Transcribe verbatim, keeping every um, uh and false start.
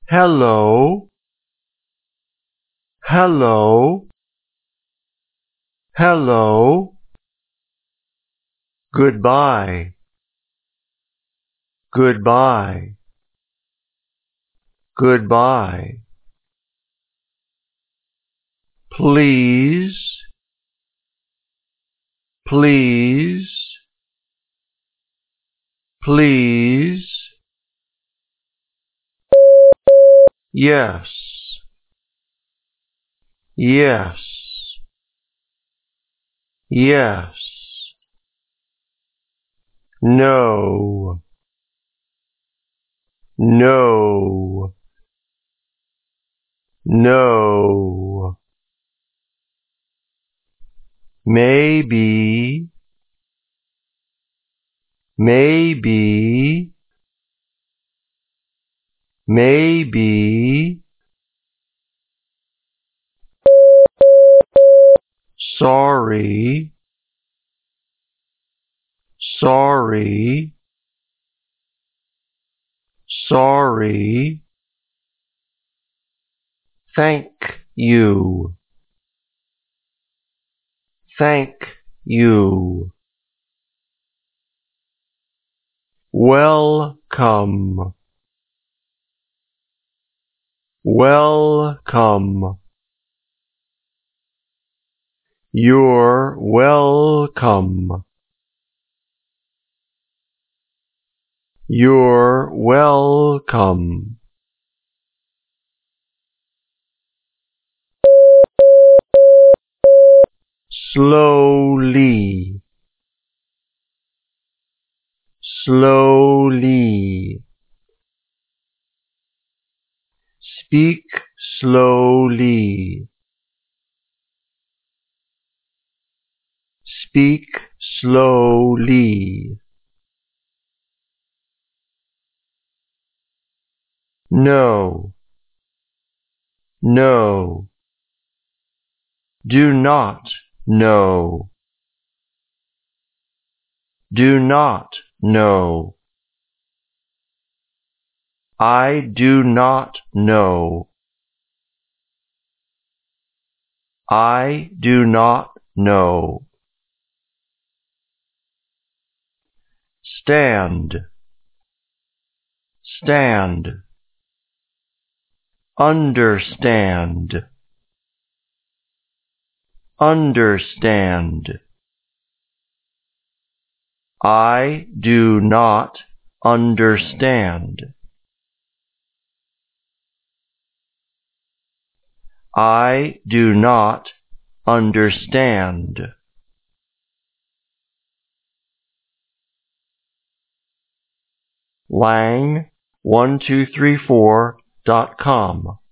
Hello. Hello. Hello. Goodbye. Goodbye. Goodbye. Please. Please. Please. Yes. Yes. Yes. No. No. No. Maybe. Maybe. Maybe. Sorry. Sorry. Sorry. Thank you. Thank you. Welcome. Welcome. You're welcome. You're welcome. Slowly. Slowly. Speak slowly. Speak slowly. No. No. Do not know. Do not know. I do not know. I do not know. Stand. Stand. Understand. Understand. I do not understand. I do not understand. Lang one two three four dot com